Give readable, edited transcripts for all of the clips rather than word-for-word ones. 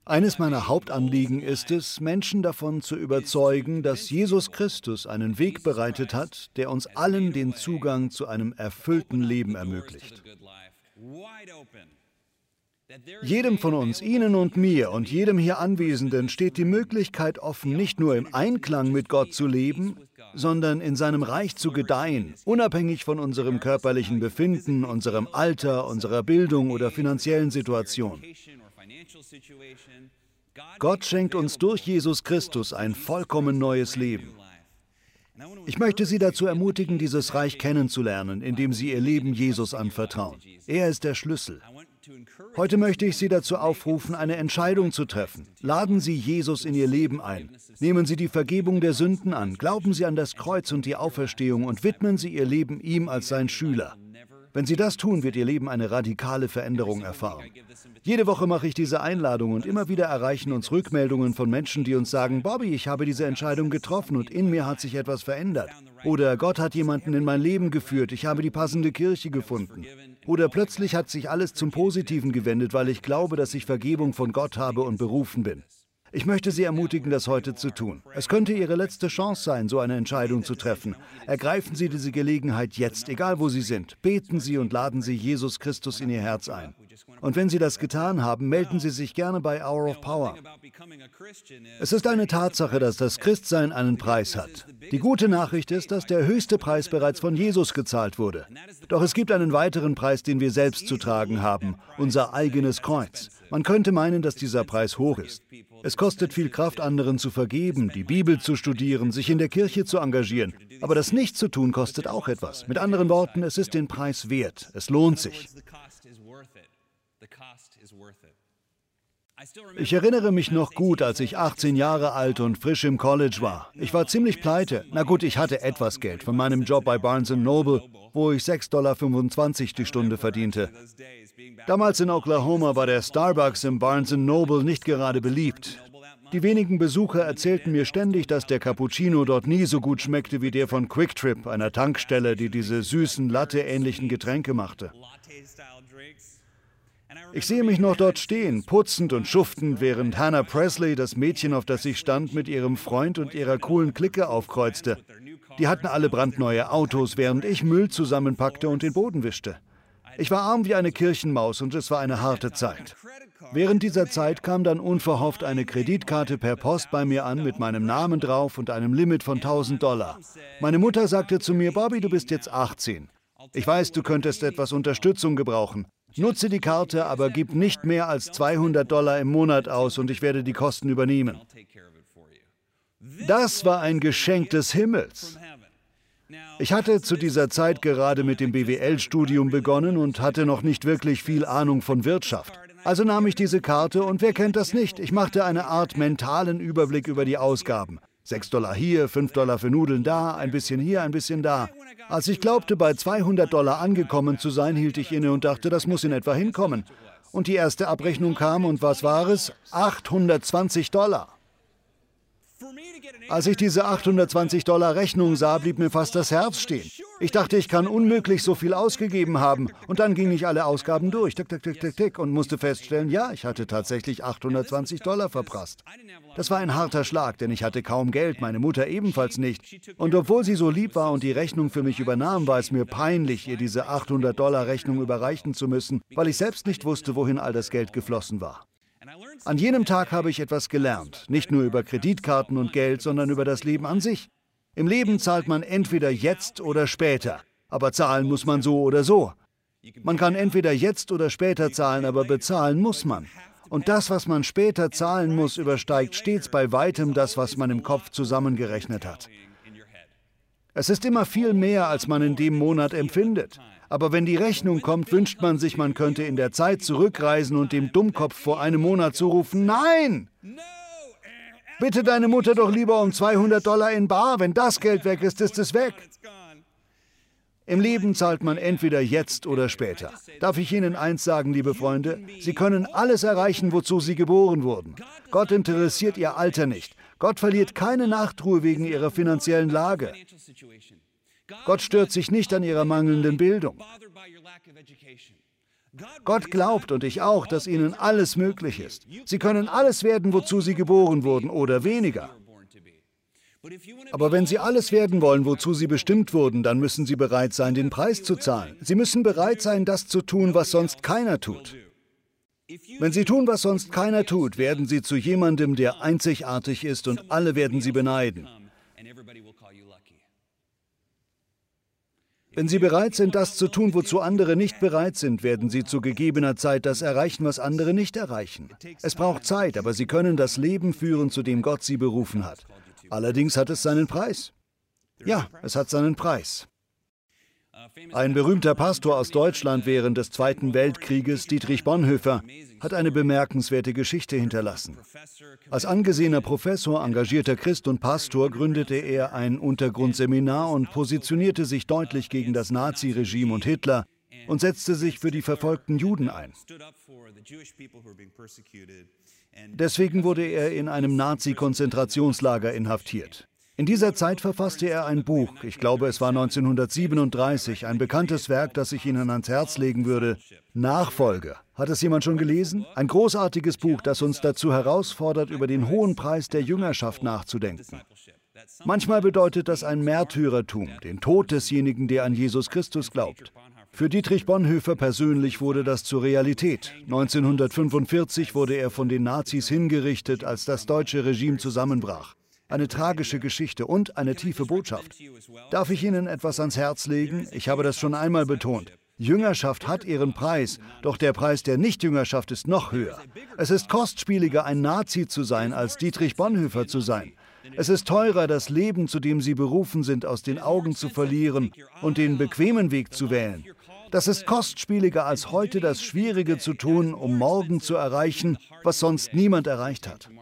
Eines meiner Hauptanliegen ist es, Menschen davon zu überzeugen, dass Jesus Christus einen Weg bereitet hat, der uns allen den Zugang zu einem erfüllten Leben ermöglicht. Jedem von uns, Ihnen und mir und jedem hier Anwesenden steht die Möglichkeit offen, nicht nur im Einklang mit Gott zu leben, sondern in seinem Reich zu gedeihen, unabhängig von unserem körperlichen Befinden, unserem Alter, unserer Bildung oder finanziellen Situation. Gott schenkt uns durch Jesus Christus ein vollkommen neues Leben. Ich möchte Sie dazu ermutigen, dieses Reich kennenzulernen, indem Sie Ihr Leben Jesus anvertrauen. Er ist der Schlüssel. Heute möchte ich Sie dazu aufrufen, eine Entscheidung zu treffen. Laden Sie Jesus in Ihr Leben ein. Nehmen Sie die Vergebung der Sünden an. Glauben Sie an das Kreuz und die Auferstehung und widmen Sie Ihr Leben ihm als sein Schüler. Wenn Sie das tun, wird Ihr Leben eine radikale Veränderung erfahren. Jede Woche mache ich diese Einladung und immer wieder erreichen uns Rückmeldungen von Menschen, die uns sagen, Bobby, ich habe diese Entscheidung getroffen und in mir hat sich etwas verändert. Oder Gott hat jemanden in mein Leben geführt, ich habe die passende Kirche gefunden. Oder plötzlich hat sich alles zum Positiven gewendet, weil ich glaube, dass ich Vergebung von Gott habe und berufen bin. Ich möchte Sie ermutigen, das heute zu tun. Es könnte Ihre letzte Chance sein, so eine Entscheidung zu treffen. Ergreifen Sie diese Gelegenheit jetzt, egal wo Sie sind. Beten Sie und laden Sie Jesus Christus in Ihr Herz ein. Und wenn Sie das getan haben, melden Sie sich gerne bei Hour of Power. Es ist eine Tatsache, dass das Christsein einen Preis hat. Die gute Nachricht ist, dass der höchste Preis bereits von Jesus gezahlt wurde. Doch es gibt einen weiteren Preis, den wir selbst zu tragen haben, unser eigenes Kreuz. Man könnte meinen, dass dieser Preis hoch ist. Es kostet viel Kraft, anderen zu vergeben, die Bibel zu studieren, sich in der Kirche zu engagieren. Aber das nicht zu tun, kostet auch etwas. Mit anderen Worten, es ist den Preis wert. Es lohnt sich. Ich erinnere mich noch gut, als ich 18 Jahre alt und frisch im College war. Ich war ziemlich pleite. Na gut, ich hatte etwas Geld von meinem Job bei Barnes & Noble, wo ich $6,25 die Stunde verdiente. Damals in Oklahoma war der Starbucks im Barnes & Noble nicht gerade beliebt. Die wenigen Besucher erzählten mir ständig, dass der Cappuccino dort nie so gut schmeckte wie der von Quick Trip, einer Tankstelle, die diese süßen, Latte-ähnlichen Getränke machte. Ich sehe mich noch dort stehen, putzend und schuftend, während Hannah Presley, das Mädchen, auf das ich stand, mit ihrem Freund und ihrer coolen Clique aufkreuzte. Die hatten alle brandneue Autos, während ich Müll zusammenpackte und den Boden wischte. Ich war arm wie eine Kirchenmaus und es war eine harte Zeit. Während dieser Zeit kam dann unverhofft eine Kreditkarte per Post bei mir an mit meinem Namen drauf und einem Limit von $1.000. Meine Mutter sagte zu mir, Bobby, du bist jetzt 18. Ich weiß, du könntest etwas Unterstützung gebrauchen. Nutze die Karte, aber gib nicht mehr als $200 im Monat aus und ich werde die Kosten übernehmen. Das war ein Geschenk des Himmels. Ich hatte zu dieser Zeit gerade mit dem BWL-Studium begonnen und hatte noch nicht wirklich viel Ahnung von Wirtschaft. Also nahm ich diese Karte und wer kennt das nicht? Ich machte eine Art mentalen Überblick über die Ausgaben. $6 hier, $5 für Nudeln da, ein bisschen hier, ein bisschen da. Als ich glaubte, bei $200 angekommen zu sein, hielt ich inne und dachte, das muss in etwa hinkommen. Und die erste Abrechnung kam und was war es? $820. Als ich diese $820 Rechnung sah, blieb mir fast das Herz stehen. Ich dachte, ich kann unmöglich so viel ausgegeben haben. Und dann ging ich alle Ausgaben durch, tick, tick, tick, tick, tick, und musste feststellen, ja, ich hatte tatsächlich $820 verprasst. Das war ein harter Schlag, denn ich hatte kaum Geld, meine Mutter ebenfalls nicht. Und obwohl sie so lieb war und die Rechnung für mich übernahm, war es mir peinlich, ihr diese $800 Rechnung überreichen zu müssen, weil ich selbst nicht wusste, wohin all das Geld geflossen war. An jenem Tag habe ich etwas gelernt, nicht nur über Kreditkarten und Geld, sondern über das Leben an sich. Im Leben zahlt man entweder jetzt oder später, aber zahlen muss man so oder so. Man kann entweder jetzt oder später zahlen, aber bezahlen muss man. Und das, was man später zahlen muss, übersteigt stets bei weitem das, was man im Kopf zusammengerechnet hat. Es ist immer viel mehr, als man in dem Monat empfindet. Aber wenn die Rechnung kommt, wünscht man sich, man könnte in der Zeit zurückreisen und dem Dummkopf vor einem Monat zurufen, nein! Bitte deine Mutter doch lieber um $200 in bar, wenn das Geld weg ist, ist es weg. Im Leben zahlt man entweder jetzt oder später. Darf ich Ihnen eins sagen, liebe Freunde? Sie können alles erreichen, wozu Sie geboren wurden. Gott interessiert Ihr Alter nicht. Gott verliert keine Nachtruhe wegen Ihrer finanziellen Lage. Gott stört sich nicht an Ihrer mangelnden Bildung. Gott glaubt, und ich auch, dass ihnen alles möglich ist. Sie können alles werden, wozu sie geboren wurden, oder weniger. Aber wenn sie alles werden wollen, wozu sie bestimmt wurden, dann müssen sie bereit sein, den Preis zu zahlen. Sie müssen bereit sein, das zu tun, was sonst keiner tut. Wenn sie tun, was sonst keiner tut, werden sie zu jemandem, der einzigartig ist, und alle werden sie beneiden. Wenn sie bereit sind, das zu tun, wozu andere nicht bereit sind, werden sie zu gegebener Zeit das erreichen, was andere nicht erreichen. Es braucht Zeit, aber sie können das Leben führen, zu dem Gott sie berufen hat. Allerdings hat es seinen Preis. Ja, es hat seinen Preis. Ein berühmter Pastor aus Deutschland während des Zweiten Weltkrieges, Dietrich Bonhoeffer, hat eine bemerkenswerte Geschichte hinterlassen. Als angesehener Professor, engagierter Christ und Pastor gründete er ein Untergrundseminar und positionierte sich deutlich gegen das Naziregime und Hitler und setzte sich für die verfolgten Juden ein. Deswegen wurde er in einem Nazi-Konzentrationslager inhaftiert. In dieser Zeit verfasste er ein Buch, ich glaube es war 1937, ein bekanntes Werk, das ich Ihnen ans Herz legen würde. Nachfolger. Hat es jemand schon gelesen? Ein großartiges Buch, das uns dazu herausfordert, über den hohen Preis der Jüngerschaft nachzudenken. Manchmal bedeutet das ein Märtyrertum, den Tod desjenigen, der an Jesus Christus glaubt. Für Dietrich Bonhoeffer persönlich wurde das zur Realität. 1945 wurde er von den Nazis hingerichtet, als das deutsche Regime zusammenbrach. Eine tragische Geschichte und eine tiefe Botschaft. Darf ich Ihnen etwas ans Herz legen? Ich habe das schon einmal betont. Jüngerschaft hat ihren Preis, doch der Preis der Nichtjüngerschaft ist noch höher. Es ist kostspieliger, ein Nazi zu sein, als Dietrich Bonhoeffer zu sein. Es ist teurer, das Leben, zu dem Sie berufen sind, aus den Augen zu verlieren und den bequemen Weg zu wählen. Das ist kostspieliger, als heute das Schwierige zu tun, um morgen zu erreichen, was sonst niemand erreicht hat.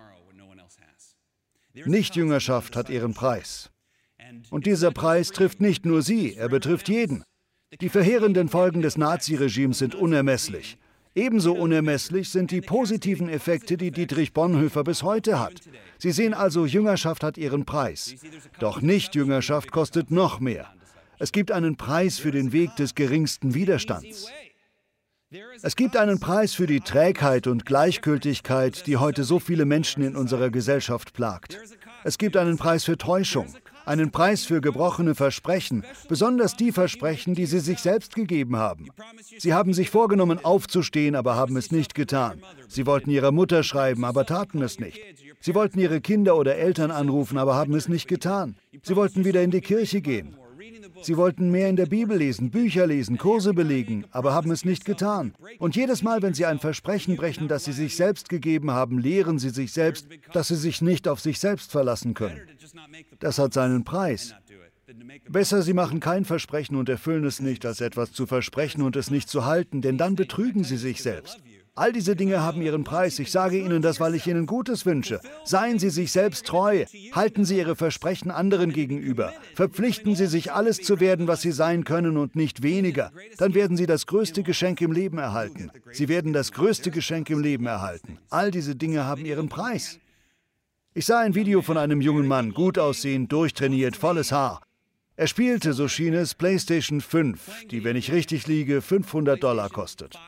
Nichtjüngerschaft hat ihren Preis. Und dieser Preis trifft nicht nur Sie, er betrifft jeden. Die verheerenden Folgen des Naziregimes sind unermesslich. Ebenso unermesslich sind die positiven Effekte, die Dietrich Bonhoeffer bis heute hat. Sie sehen also, Jüngerschaft hat ihren Preis. Doch Nichtjüngerschaft kostet noch mehr. Es gibt einen Preis für den Weg des geringsten Widerstands. Es gibt einen Preis für die Trägheit und Gleichgültigkeit, die heute so viele Menschen in unserer Gesellschaft plagt. Es gibt einen Preis für Täuschung, einen Preis für gebrochene Versprechen, besonders die Versprechen, die Sie sich selbst gegeben haben. Sie haben sich vorgenommen, aufzustehen, aber haben es nicht getan. Sie wollten Ihrer Mutter schreiben, aber taten es nicht. Sie wollten Ihre Kinder oder Eltern anrufen, aber haben es nicht getan. Sie wollten wieder in die Kirche gehen. Sie wollten mehr in der Bibel lesen, Bücher lesen, Kurse belegen, aber haben es nicht getan. Und jedes Mal, wenn Sie ein Versprechen brechen, das Sie sich selbst gegeben haben, lehren Sie sich selbst, dass Sie sich nicht auf sich selbst verlassen können. Das hat seinen Preis. Besser, Sie machen kein Versprechen und erfüllen es nicht, als etwas zu versprechen und es nicht zu halten, denn dann betrügen Sie sich selbst. All diese Dinge haben ihren Preis. Ich sage Ihnen das, weil ich Ihnen Gutes wünsche. Seien Sie sich selbst treu. Halten Sie Ihre Versprechen anderen gegenüber. Verpflichten Sie sich, alles zu werden, was Sie sein können und nicht weniger. Dann werden Sie das größte Geschenk im Leben erhalten. Sie werden das größte Geschenk im Leben erhalten. All diese Dinge haben ihren Preis. Ich sah ein Video von einem jungen Mann, gut aussehend, durchtrainiert, volles Haar. Er spielte, so schien es, PlayStation 5, die, wenn ich richtig liege, $500 kostet.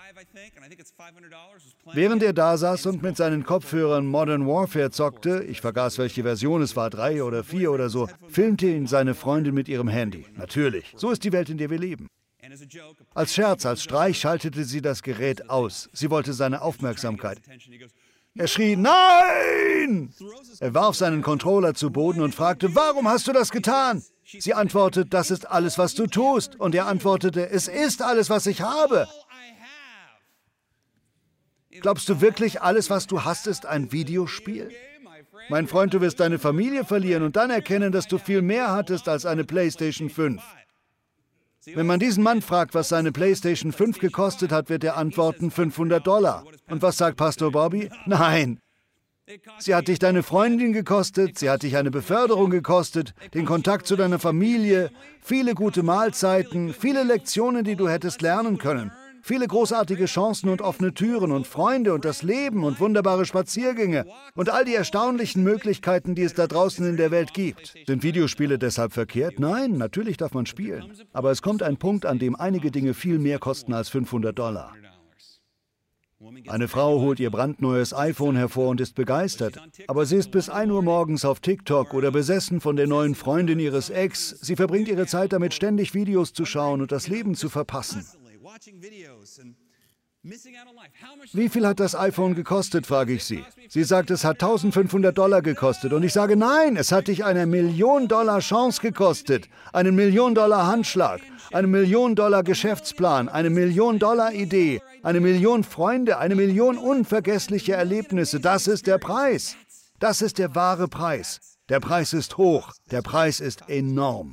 Während er da saß und mit seinen Kopfhörern Modern Warfare zockte, ich vergaß, welche Version es war, 3 oder 4 oder so, filmte ihn seine Freundin mit ihrem Handy. Natürlich, so ist die Welt, in der wir leben. Als Scherz, als Streich schaltete sie das Gerät aus. Sie wollte seine Aufmerksamkeit. Er schrie, nein! Er warf seinen Controller zu Boden und fragte, warum hast du das getan? Sie antwortet, das ist alles, was du tust. Und er antwortete, es ist alles, was ich habe. Glaubst du wirklich, alles, was du hast, ist ein Videospiel? Mein Freund, du wirst deine Familie verlieren und dann erkennen, dass du viel mehr hattest als eine PlayStation 5. Wenn man diesen Mann fragt, was seine PlayStation 5 gekostet hat, wird er antworten, $500. Und was sagt Pastor Bobby? Nein. Sie hat dich deine Freundin gekostet, sie hat dich eine Beförderung gekostet, den Kontakt zu deiner Familie, viele gute Mahlzeiten, viele Lektionen, die du hättest lernen können. Viele großartige Chancen und offene Türen und Freunde und das Leben und wunderbare Spaziergänge und all die erstaunlichen Möglichkeiten, die es da draußen in der Welt gibt. Sind Videospiele deshalb verkehrt? Nein, natürlich darf man spielen. Aber es kommt ein Punkt, an dem einige Dinge viel mehr kosten als $500. Eine Frau holt ihr brandneues iPhone hervor und ist begeistert. Aber sie ist bis 1 Uhr morgens auf TikTok oder besessen von der neuen Freundin ihres Ex. Sie verbringt ihre Zeit damit, ständig Videos zu schauen und das Leben zu verpassen. Wie viel hat das iPhone gekostet, frage ich sie. Sie sagt, es hat $1.500 gekostet. Und ich sage, nein, es hat dich eine $1 Million Chance gekostet. Einen $1 Million Handschlag, einen $1 Million Geschäftsplan, eine $1 Million Idee, eine Million Freunde, eine Million unvergessliche Erlebnisse. Das ist der Preis. Das ist der wahre Preis. Der Preis ist hoch. Der Preis ist enorm.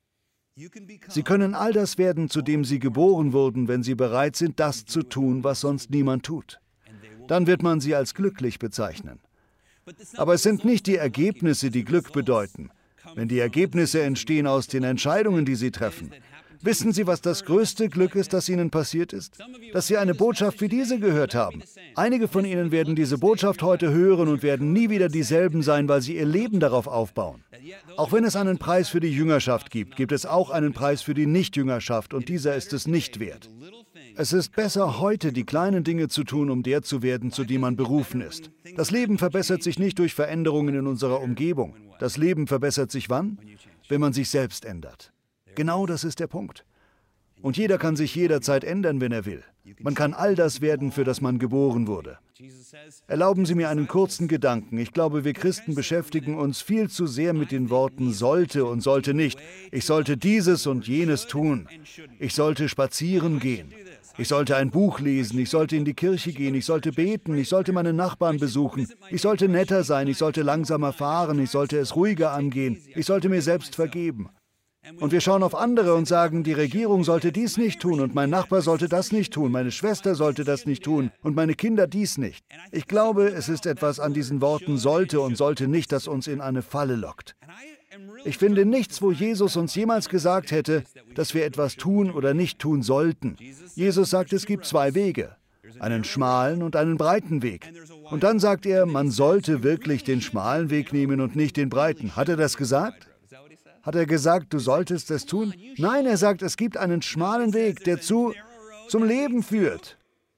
Sie können all das werden, zu dem Sie geboren wurden, wenn Sie bereit sind, das zu tun, was sonst niemand tut. Dann wird man Sie als glücklich bezeichnen. Aber es sind nicht die Ergebnisse, die Glück bedeuten. Wenn die Ergebnisse entstehen aus den Entscheidungen, die Sie treffen. Wissen Sie, was das größte Glück ist, das Ihnen passiert ist? Dass Sie eine Botschaft wie diese gehört haben. Einige von Ihnen werden diese Botschaft heute hören und werden nie wieder dieselben sein, weil sie ihr Leben darauf aufbauen. Auch wenn es einen Preis für die Jüngerschaft gibt, gibt es auch einen Preis für die Nichtjüngerschaft und dieser ist es nicht wert. Es ist besser, heute die kleinen Dinge zu tun, um der zu werden, zu dem man berufen ist. Das Leben verbessert sich nicht durch Veränderungen in unserer Umgebung. Das Leben verbessert sich wann? Wenn man sich selbst ändert. Genau das ist der Punkt. Und jeder kann sich jederzeit ändern, wenn er will. Man kann all das werden, für das man geboren wurde. Erlauben Sie mir einen kurzen Gedanken. Ich glaube, wir Christen beschäftigen uns viel zu sehr mit den Worten sollte und sollte nicht. Ich sollte dieses und jenes tun. Ich sollte spazieren gehen. Ich sollte ein Buch lesen. Ich sollte in die Kirche gehen. Ich sollte beten. Ich sollte meine Nachbarn besuchen. Ich sollte netter sein. Ich sollte langsamer fahren. Ich sollte es ruhiger angehen. Ich sollte mir selbst vergeben. Und wir schauen auf andere und sagen, die Regierung sollte dies nicht tun und mein Nachbar sollte das nicht tun, meine Schwester sollte das nicht tun und meine Kinder dies nicht. Ich glaube, es ist etwas an diesen Worten sollte und sollte nicht, das uns in eine Falle lockt. Ich finde nichts, wo Jesus uns jemals gesagt hätte, dass wir etwas tun oder nicht tun sollten. Jesus sagt, es gibt 2 Wege, einen schmalen und einen breiten Weg. Und dann sagt er, man sollte wirklich den schmalen Weg nehmen und nicht den breiten. Hat er das gesagt? Hat er gesagt, du solltest es tun? Nein, er sagt, es gibt einen schmalen Weg, der zum Leben führt.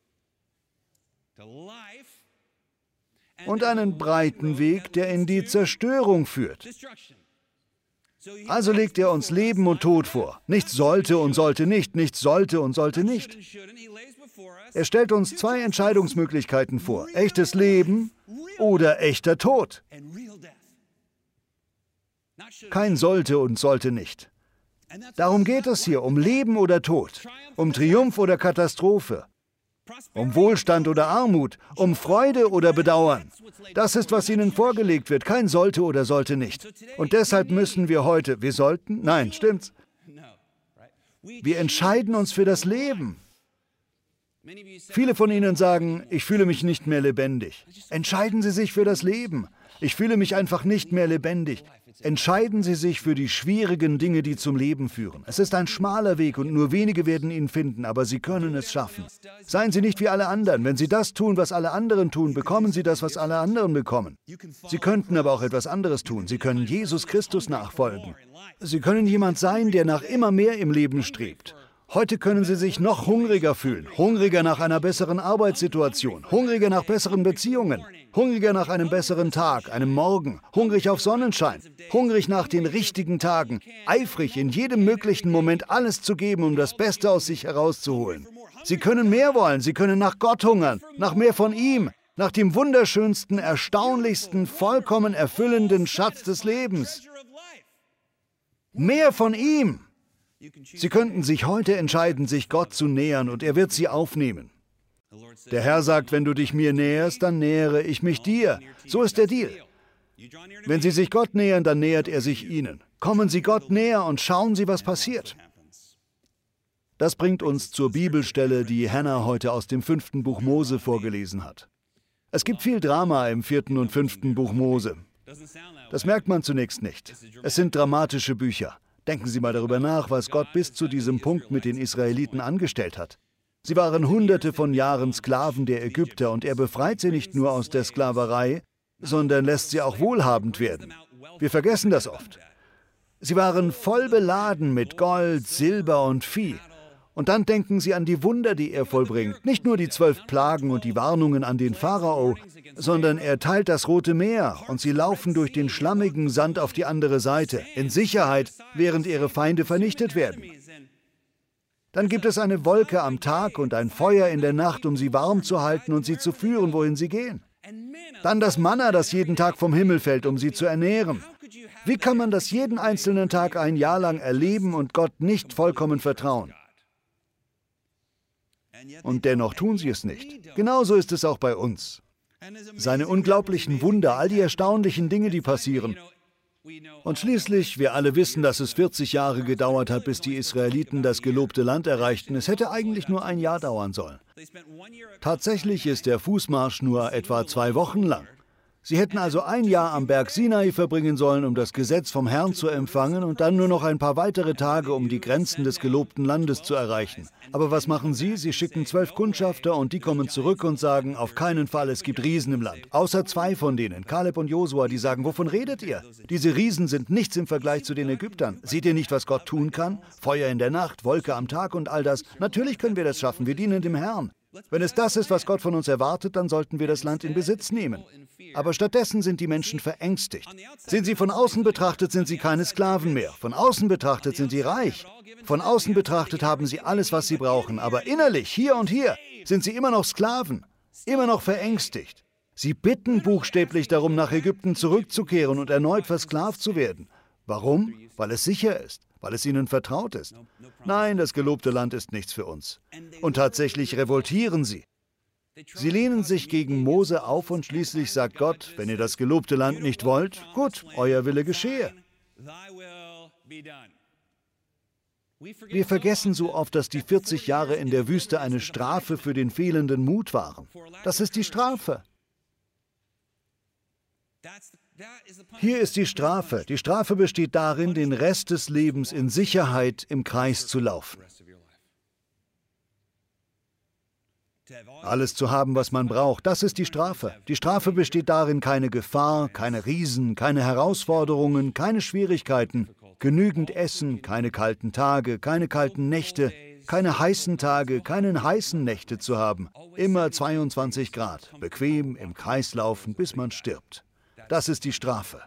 Und einen breiten Weg, der in die Zerstörung führt. Also legt er uns Leben und Tod vor. Nichts sollte und sollte nicht, nichts sollte und sollte nicht. Er stellt uns 2 Entscheidungsmöglichkeiten vor. Echtes Leben oder echter Tod. Kein sollte und sollte nicht. Darum geht es hier, um Leben oder Tod, um Triumph oder Katastrophe, um Wohlstand oder Armut, um Freude oder Bedauern. Das ist, was Ihnen vorgelegt wird, kein sollte oder sollte nicht. Und deshalb müssen wir heute, wir sollten? Nein, stimmt's? Wir entscheiden uns für das Leben. Viele von Ihnen sagen, ich fühle mich nicht mehr lebendig. Entscheiden Sie sich für das Leben. Ich fühle mich einfach nicht mehr lebendig. Entscheiden Sie sich für die schwierigen Dinge, die zum Leben führen. Es ist ein schmaler Weg und nur wenige werden ihn finden, aber Sie können es schaffen. Seien Sie nicht wie alle anderen. Wenn Sie das tun, was alle anderen tun, bekommen Sie das, was alle anderen bekommen. Sie könnten aber auch etwas anderes tun. Sie können Jesus Christus nachfolgen. Sie können jemand sein, der nach immer mehr im Leben strebt. Heute können Sie sich noch hungriger fühlen, hungriger nach einer besseren Arbeitssituation, hungriger nach besseren Beziehungen, hungriger nach einem besseren Tag, einem Morgen, hungrig auf Sonnenschein, hungrig nach den richtigen Tagen, eifrig in jedem möglichen Moment alles zu geben, um das Beste aus sich herauszuholen. Sie können mehr wollen, Sie können nach Gott hungern, nach mehr von ihm, nach dem wunderschönsten, erstaunlichsten, vollkommen erfüllenden Schatz des Lebens. Mehr von ihm. Sie könnten sich heute entscheiden, sich Gott zu nähern, und er wird sie aufnehmen. Der Herr sagt, wenn du dich mir näherst, dann nähere ich mich dir. So ist der Deal. Wenn Sie sich Gott nähern, dann nähert er sich Ihnen. Kommen Sie Gott näher und schauen Sie, was passiert. Das bringt uns zur Bibelstelle, die Hannah heute aus dem 5. Buch Mose vorgelesen hat. Es gibt viel Drama im 4. und 5. Buch Mose. Das merkt man zunächst nicht. Es sind dramatische Bücher. Denken Sie mal darüber nach, was Gott bis zu diesem Punkt mit den Israeliten angestellt hat. Sie waren Hunderte von Jahren Sklaven der Ägypter und er befreit sie nicht nur aus der Sklaverei, sondern lässt sie auch wohlhabend werden. Wir vergessen das oft. Sie waren voll beladen mit Gold, Silber und Vieh. Und dann denken sie an die Wunder, die er vollbringt. Nicht nur die 12 Plagen und die Warnungen an den Pharao, sondern er teilt das Rote Meer und sie laufen durch den schlammigen Sand auf die andere Seite, in Sicherheit, während ihre Feinde vernichtet werden. Dann gibt es eine Wolke am Tag und ein Feuer in der Nacht, um sie warm zu halten und sie zu führen, wohin sie gehen. Dann das Manna, das jeden Tag vom Himmel fällt, um sie zu ernähren. Wie kann man das jeden einzelnen Tag ein Jahr lang erleben und Gott nicht vollkommen vertrauen? Und dennoch tun sie es nicht. Genauso ist es auch bei uns. Seine unglaublichen Wunder, all die erstaunlichen Dinge, die passieren. Und schließlich, wir alle wissen, dass es 40 Jahre gedauert hat, bis die Israeliten das gelobte Land erreichten. Es hätte eigentlich nur ein Jahr dauern sollen. Tatsächlich ist der Fußmarsch nur etwa 2 Wochen lang. Sie hätten also ein Jahr am Berg Sinai verbringen sollen, um das Gesetz vom Herrn zu empfangen und dann nur noch ein paar weitere Tage, um die Grenzen des gelobten Landes zu erreichen. Aber was machen sie? Sie schicken 12 Kundschafter und die kommen zurück und sagen, auf keinen Fall, es gibt Riesen im Land. Außer 2 von denen, Kaleb und Josua, die sagen, wovon redet ihr? Diese Riesen sind nichts im Vergleich zu den Ägyptern. Seht ihr nicht, was Gott tun kann? Feuer in der Nacht, Wolke am Tag und all das. Natürlich können wir das schaffen, wir dienen dem Herrn. Wenn es das ist, was Gott von uns erwartet, dann sollten wir das Land in Besitz nehmen. Aber stattdessen sind die Menschen verängstigt. Sehen Sie, von außen betrachtet sind sie keine Sklaven mehr. Von außen betrachtet sind sie reich. Von außen betrachtet haben sie alles, was sie brauchen. Aber innerlich, hier und hier, sind sie immer noch Sklaven. Immer noch verängstigt. Sie bitten buchstäblich darum, nach Ägypten zurückzukehren und erneut versklavt zu werden. Warum? Weil es sicher ist. Weil es ihnen vertraut ist. Nein, das gelobte Land ist nichts für uns. Und tatsächlich revoltieren sie. Sie lehnen sich gegen Mose auf und schließlich sagt Gott, wenn ihr das gelobte Land nicht wollt, gut, euer Wille geschehe. Wir vergessen so oft, dass die 40 Jahre in der Wüste eine Strafe für den fehlenden Mut waren. Das ist die Strafe. Hier ist die Strafe. Die Strafe besteht darin, den Rest des Lebens in Sicherheit im Kreis zu laufen. Alles zu haben, was man braucht, das ist die Strafe. Die Strafe besteht darin, keine Gefahr, keine Riesen, keine Herausforderungen, keine Schwierigkeiten, genügend Essen, keine kalten Tage, keine kalten Nächte, keine heißen Tage, keine heißen Nächte zu haben. Immer 22 Grad, bequem im Kreis laufen, bis man stirbt. Das ist die Strafe.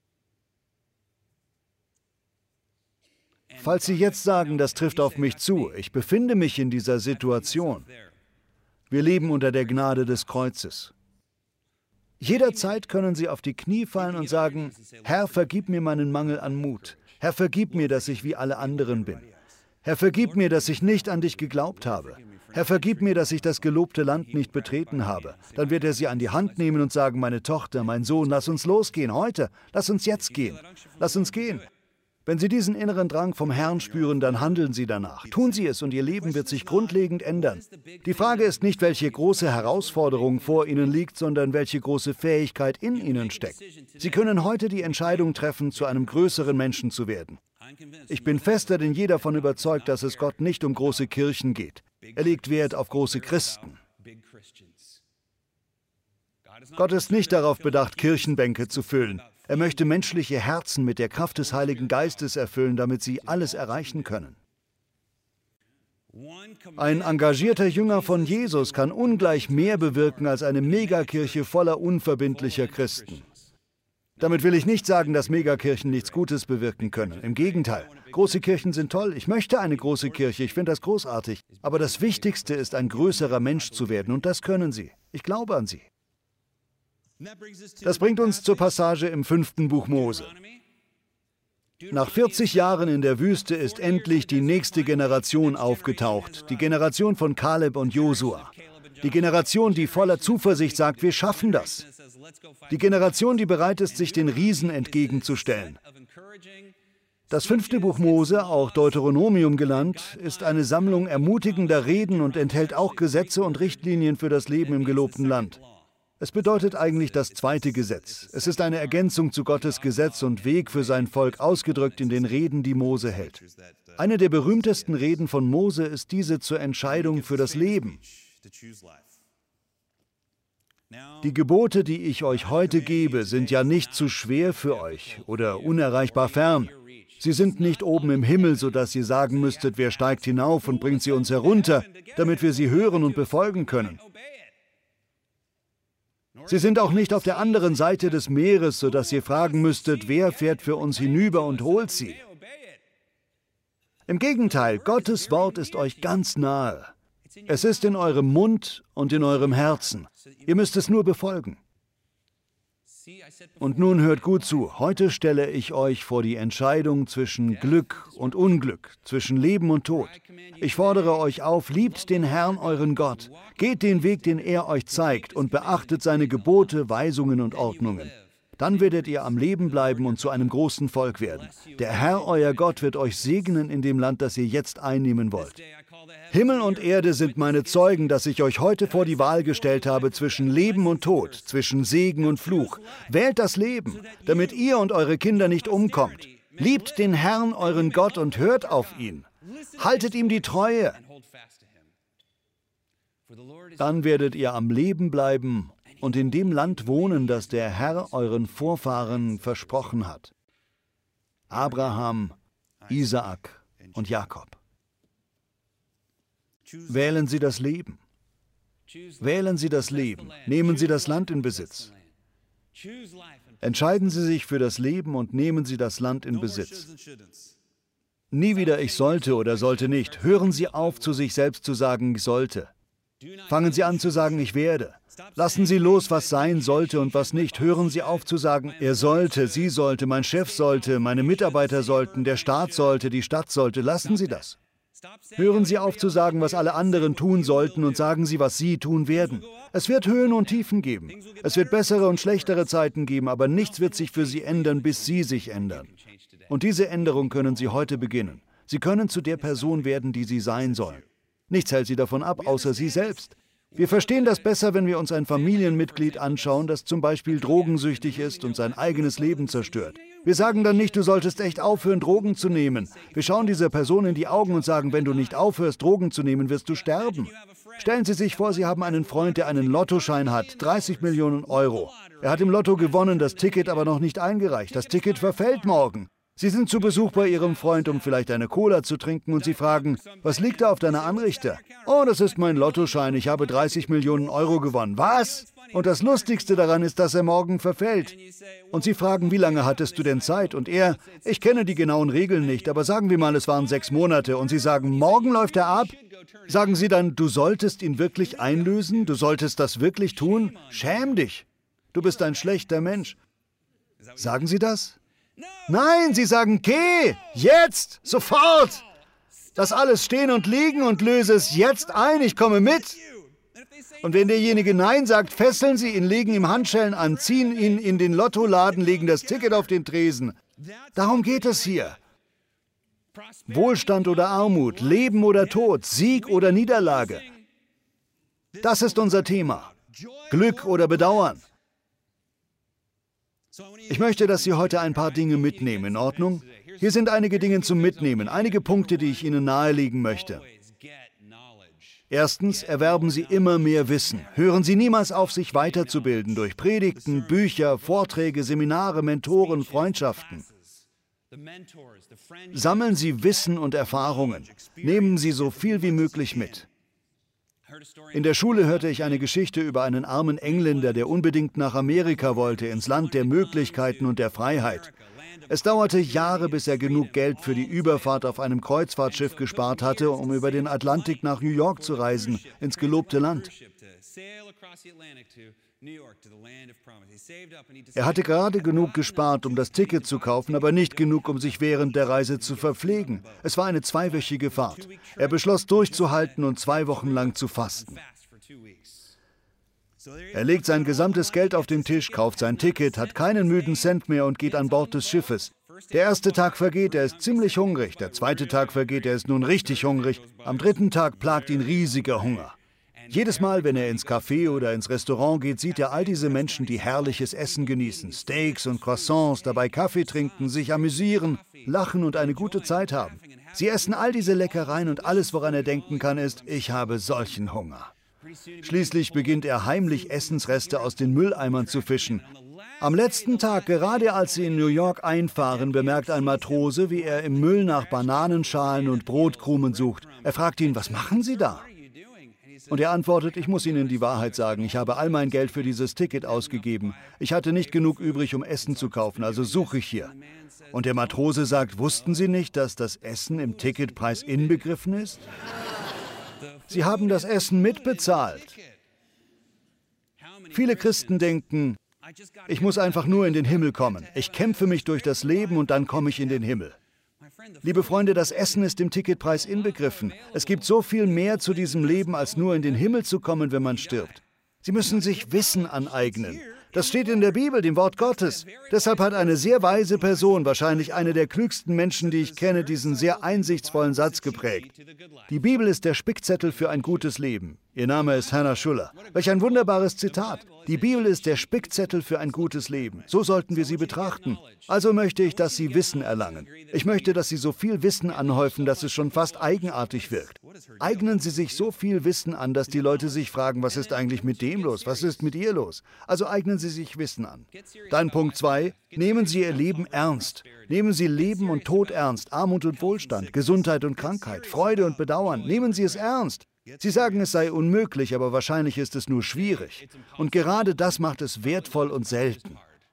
Falls Sie jetzt sagen, das trifft auf mich zu, ich befinde mich in dieser Situation. Wir leben unter der Gnade des Kreuzes. Jederzeit können Sie auf die Knie fallen und sagen, Herr, vergib mir meinen Mangel an Mut. Herr, vergib mir, dass ich wie alle anderen bin. Herr, vergib mir, dass ich nicht an dich geglaubt habe. Herr, vergib mir, dass ich das gelobte Land nicht betreten habe. Dann wird er Sie an die Hand nehmen und sagen, meine Tochter, mein Sohn, lass uns losgehen heute. Lass uns jetzt gehen. Lass uns gehen. Wenn Sie diesen inneren Drang vom Herrn spüren, dann handeln Sie danach. Tun Sie es und Ihr Leben wird sich grundlegend ändern. Die Frage ist nicht, welche große Herausforderung vor Ihnen liegt, sondern welche große Fähigkeit in Ihnen steckt. Sie können heute die Entscheidung treffen, zu einem größeren Menschen zu werden. Ich bin fester denn je davon überzeugt, dass es Gott nicht um große Kirchen geht. Er legt Wert auf große Christen. Gott ist nicht darauf bedacht, Kirchenbänke zu füllen. Er möchte menschliche Herzen mit der Kraft des Heiligen Geistes erfüllen, damit sie alles erreichen können. Ein engagierter Jünger von Jesus kann ungleich mehr bewirken als eine Megakirche voller unverbindlicher Christen. Damit will ich nicht sagen, dass Megakirchen nichts Gutes bewirken können. Im Gegenteil, große Kirchen sind toll. Ich möchte eine große Kirche, ich finde das großartig. Aber das Wichtigste ist, ein größerer Mensch zu werden, und das können Sie. Ich glaube an Sie. Das bringt uns zur Passage im 5. Buch Mose. Nach 40 Jahren in der Wüste ist endlich die nächste Generation aufgetaucht, die Generation von Kaleb und Josua. Die Generation, die voller Zuversicht sagt, wir schaffen das. Die Generation, die bereit ist, sich den Riesen entgegenzustellen. Das 5. Buch Mose, auch Deuteronomium genannt, ist eine Sammlung ermutigender Reden und enthält auch Gesetze und Richtlinien für das Leben im gelobten Land. Es bedeutet eigentlich das 2. Gesetz. Es ist eine Ergänzung zu Gottes Gesetz und Weg für sein Volk, ausgedrückt in den Reden, die Mose hält. Eine der berühmtesten Reden von Mose ist diese zur Entscheidung für das Leben. Die Gebote, die ich euch heute gebe, sind ja nicht zu schwer für euch oder unerreichbar fern. Sie sind nicht oben im Himmel, sodass ihr sagen müsstet, wer steigt hinauf und bringt sie uns herunter, damit wir sie hören und befolgen können. Sie sind auch nicht auf der anderen Seite des Meeres, sodass ihr fragen müsstet, wer fährt für uns hinüber und holt sie. Im Gegenteil, Gottes Wort ist euch ganz nahe. Es ist in eurem Mund und in eurem Herzen. Ihr müsst es nur befolgen. Und nun hört gut zu. Heute stelle ich euch vor die Entscheidung zwischen Glück und Unglück, zwischen Leben und Tod. Ich fordere euch auf, liebt den Herrn, euren Gott. Geht den Weg, den er euch zeigt, und beachtet seine Gebote, Weisungen und Ordnungen. Dann werdet ihr am Leben bleiben und zu einem großen Volk werden. Der Herr, euer Gott, wird euch segnen in dem Land, das ihr jetzt einnehmen wollt. Himmel und Erde sind meine Zeugen, dass ich euch heute vor die Wahl gestellt habe zwischen Leben und Tod, zwischen Segen und Fluch. Wählt das Leben, damit ihr und eure Kinder nicht umkommt. Liebt den Herrn, euren Gott, und hört auf ihn. Haltet ihm die Treue. Dann werdet ihr am Leben bleiben und in dem Land wohnen, das der Herr euren Vorfahren versprochen hat. Abraham, Isaak und Jakob. Wählen Sie das Leben. Wählen Sie das Leben. Nehmen Sie das Land in Besitz. Entscheiden Sie sich für das Leben und nehmen Sie das Land in Besitz. Nie wieder ich sollte oder sollte nicht. Hören Sie auf, zu sich selbst zu sagen, ich sollte. Fangen Sie an zu sagen, ich werde. Lassen Sie los, was sein sollte und was nicht. Hören Sie auf zu sagen, er sollte, sie sollte, mein Chef sollte, meine Mitarbeiter sollten, der Staat sollte, die Stadt sollte. Lassen Sie das. Hören Sie auf zu sagen, was alle anderen tun sollten, und sagen Sie, was Sie tun werden. Es wird Höhen und Tiefen geben. Es wird bessere und schlechtere Zeiten geben, aber nichts wird sich für Sie ändern, bis Sie sich ändern. Und diese Änderung können Sie heute beginnen. Sie können zu der Person werden, die Sie sein sollen. Nichts hält Sie davon ab, außer Sie selbst. Wir verstehen das besser, wenn wir uns ein Familienmitglied anschauen, das zum Beispiel drogensüchtig ist und sein eigenes Leben zerstört. Wir sagen dann nicht, du solltest echt aufhören, Drogen zu nehmen. Wir schauen dieser Person in die Augen und sagen, wenn du nicht aufhörst, Drogen zu nehmen, wirst du sterben. Stellen Sie sich vor, Sie haben einen Freund, der einen Lottoschein hat, 30 Millionen Euro. Er hat im Lotto gewonnen, das Ticket aber noch nicht eingereicht. Das Ticket verfällt morgen. Sie sind zu Besuch bei Ihrem Freund, um vielleicht eine Cola zu trinken, und Sie fragen, was liegt da auf deiner Anrichte? Oh, das ist mein Lottoschein, ich habe 30 Millionen Euro gewonnen. Was? Und das Lustigste daran ist, dass er morgen verfällt. Und Sie fragen, wie lange hattest du denn Zeit? Und er, ich kenne die genauen Regeln nicht, aber sagen wir mal, es waren 6 Monate. Und Sie sagen, morgen läuft er ab? Sagen Sie dann, du solltest ihn wirklich einlösen? Du solltest das wirklich tun? Schäm dich. Du bist ein schlechter Mensch. Sagen Sie das? Nein, Sie sagen, geh, jetzt, sofort. Lass alles stehen und liegen und löse es jetzt ein, ich komme mit. Und wenn derjenige Nein sagt, fesseln Sie ihn, legen ihm Handschellen an, ziehen ihn in den Lottoladen, legen das Ticket auf den Tresen. Darum geht es hier. Wohlstand oder Armut, Leben oder Tod, Sieg oder Niederlage. Das ist unser Thema. Glück oder Bedauern. Ich möchte, dass Sie heute ein paar Dinge mitnehmen, in Ordnung? Hier sind einige Dinge zum Mitnehmen, einige Punkte, die ich Ihnen nahelegen möchte. Erstens, erwerben Sie immer mehr Wissen. Hören Sie niemals auf, sich weiterzubilden durch Predigten, Bücher, Vorträge, Seminare, Mentoren, Freundschaften. Sammeln Sie Wissen und Erfahrungen. Nehmen Sie so viel wie möglich mit. In der Schule hörte ich eine Geschichte über einen armen Engländer, der unbedingt nach Amerika wollte, ins Land der Möglichkeiten und der Freiheit. Es dauerte Jahre, bis er genug Geld für die Überfahrt auf einem Kreuzfahrtschiff gespart hatte, um über den Atlantik nach New York zu reisen, ins gelobte Land. Er hatte gerade genug gespart, um das Ticket zu kaufen, aber nicht genug, um sich während der Reise zu verpflegen. Es war eine 2-wöchige Fahrt. Er beschloss, durchzuhalten und 2 Wochen lang zu fasten. Er legt sein gesamtes Geld auf den Tisch, kauft sein Ticket, hat keinen müden Cent mehr und geht an Bord des Schiffes. Der erste Tag vergeht, er ist ziemlich hungrig. Der zweite Tag vergeht, er ist nun richtig hungrig. Am 3. Tag plagt ihn riesiger Hunger. Jedes Mal, wenn er ins Café oder ins Restaurant geht, sieht er all diese Menschen, die herrliches Essen genießen, Steaks und Croissants, dabei Kaffee trinken, sich amüsieren, lachen und eine gute Zeit haben. Sie essen all diese Leckereien und alles, woran er denken kann, ist, ich habe solchen Hunger. Schließlich beginnt er heimlich Essensreste aus den Mülleimern zu fischen. Am letzten Tag, gerade als sie in New York einfahren, bemerkt ein Matrose, wie er im Müll nach Bananenschalen und Brotkrumen sucht. Er fragt ihn, was machen Sie da? Und er antwortet, ich muss Ihnen die Wahrheit sagen, ich habe all mein Geld für dieses Ticket ausgegeben. Ich hatte nicht genug übrig, um Essen zu kaufen, also suche ich hier. Und der Matrose sagt, wussten Sie nicht, dass das Essen im Ticketpreis inbegriffen ist? Sie haben das Essen mitbezahlt. Viele Christen denken, ich muss einfach nur in den Himmel kommen. Ich kämpfe mich durch das Leben und dann komme ich in den Himmel. Liebe Freunde, das Essen ist im Ticketpreis inbegriffen. Es gibt so viel mehr zu diesem Leben, als nur in den Himmel zu kommen, wenn man stirbt. Sie müssen sich Wissen aneignen. Das steht in der Bibel, dem Wort Gottes. Deshalb hat eine sehr weise Person, wahrscheinlich eine der klügsten Menschen, die ich kenne, diesen sehr einsichtsvollen Satz geprägt. Die Bibel ist der Spickzettel für ein gutes Leben. Ihr Name ist Hannah Schuller. Welch ein wunderbares Zitat. Die Bibel ist der Spickzettel für ein gutes Leben. So sollten wir sie betrachten. Also möchte ich, dass Sie Wissen erlangen. Ich möchte, dass Sie so viel Wissen anhäufen, dass es schon fast eigenartig wirkt. Eignen Sie sich so viel Wissen an, dass die Leute sich fragen, was ist eigentlich mit dem los? Was ist mit ihr los? Also eignen Sie sich Wissen an. Dann Punkt 2. Nehmen Sie Ihr Leben ernst. Nehmen Sie Leben und Tod ernst, Armut und Wohlstand, Gesundheit und Krankheit, Freude und Bedauern. Nehmen Sie es ernst. Sie sagen, es sei unmöglich, aber wahrscheinlich ist es nur schwierig. Und gerade das macht es wertvoll und selten.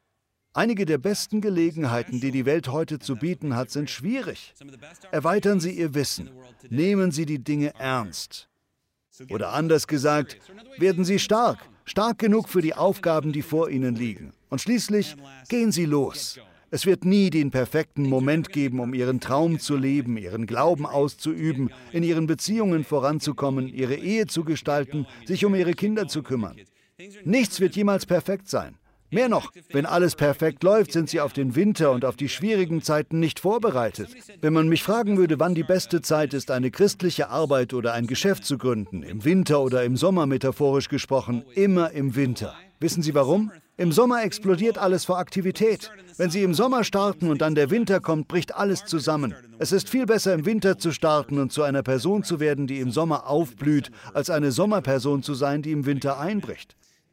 Einige der besten Gelegenheiten, die die Welt heute zu bieten hat, sind schwierig. Erweitern Sie Ihr Wissen. Nehmen Sie die Dinge ernst. Oder anders gesagt, werden Sie stark. Stark genug für die Aufgaben, die vor Ihnen liegen. Und schließlich gehen Sie los. Es wird nie den perfekten Moment geben, um Ihren Traum zu leben, Ihren Glauben auszuüben, in Ihren Beziehungen voranzukommen, Ihre Ehe zu gestalten, sich um Ihre Kinder zu kümmern. Nichts wird jemals perfekt sein. Mehr noch, wenn alles perfekt läuft, sind Sie auf den Winter und auf die schwierigen Zeiten nicht vorbereitet. Wenn man mich fragen würde, wann die beste Zeit ist, eine christliche Arbeit oder ein Geschäft zu gründen, im Winter oder im Sommer metaphorisch gesprochen, immer im Winter. Wissen Sie warum? Im Sommer explodiert alles vor Aktivität. Wenn Sie im Sommer starten und dann der Winter kommt, bricht alles zusammen. Es ist viel besser, im Winter zu starten und zu einer Person zu werden, die im Sommer aufblüht, als eine Sommerperson zu sein, die im Winter einbricht.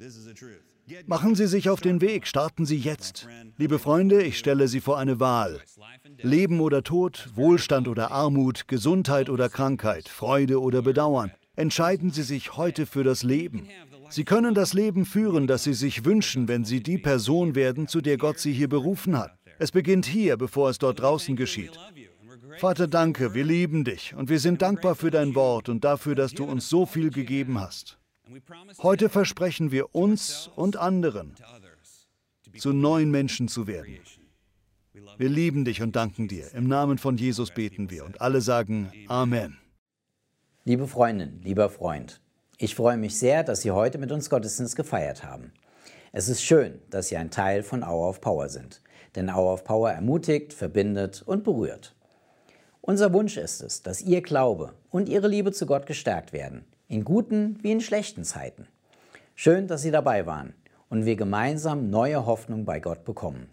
Machen Sie sich auf den Weg, starten Sie jetzt. Liebe Freunde, ich stelle Sie vor eine Wahl. Leben oder Tod, Wohlstand oder Armut, Gesundheit oder Krankheit, Freude oder Bedauern. Entscheiden Sie sich heute für das Leben. Sie können das Leben führen, das Sie sich wünschen, wenn Sie die Person werden, zu der Gott Sie hier berufen hat. Es beginnt hier, bevor es dort draußen geschieht. Vater, danke, wir lieben dich und wir sind dankbar für dein Wort und dafür, dass du uns so viel gegeben hast. Heute versprechen wir uns und anderen, zu neuen Menschen zu werden. Wir lieben dich und danken dir. Im Namen von Jesus beten wir und alle sagen Amen. Liebe Freundin, lieber Freund, ich freue mich sehr, dass Sie heute mit uns Gottesdienst gefeiert haben. Es ist schön, dass Sie ein Teil von Hour of Power sind, denn Hour of Power ermutigt, verbindet und berührt. Unser Wunsch ist es, dass Ihr Glaube und Ihre Liebe zu Gott gestärkt werden, in guten wie in schlechten Zeiten. Schön, dass Sie dabei waren und wir gemeinsam neue Hoffnung bei Gott bekommen.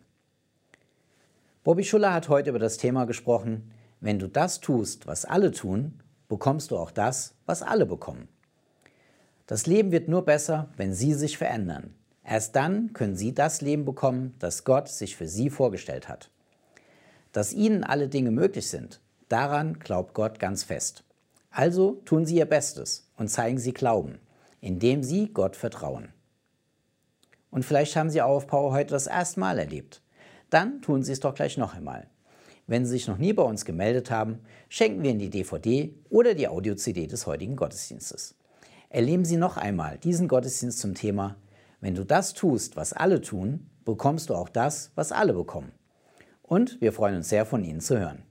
Bobby Schuller hat heute über das Thema gesprochen, wenn du das tust, was alle tun, bekommst du auch das, was alle bekommen. Das Leben wird nur besser, wenn Sie sich verändern. Erst dann können Sie das Leben bekommen, das Gott sich für Sie vorgestellt hat. Dass Ihnen alle Dinge möglich sind, daran glaubt Gott ganz fest. Also tun Sie Ihr Bestes und zeigen Sie Glauben, indem Sie Gott vertrauen. Und vielleicht haben Sie Hour of Power heute das erste Mal erlebt. Dann tun Sie es doch gleich noch einmal. Wenn Sie sich noch nie bei uns gemeldet haben, schenken wir Ihnen die DVD oder die Audio-CD des heutigen Gottesdienstes. Erleben Sie noch einmal diesen Gottesdienst zum Thema: Wenn du das tust, was alle tun, bekommst du auch das, was alle bekommen. Und wir freuen uns sehr, von Ihnen zu hören.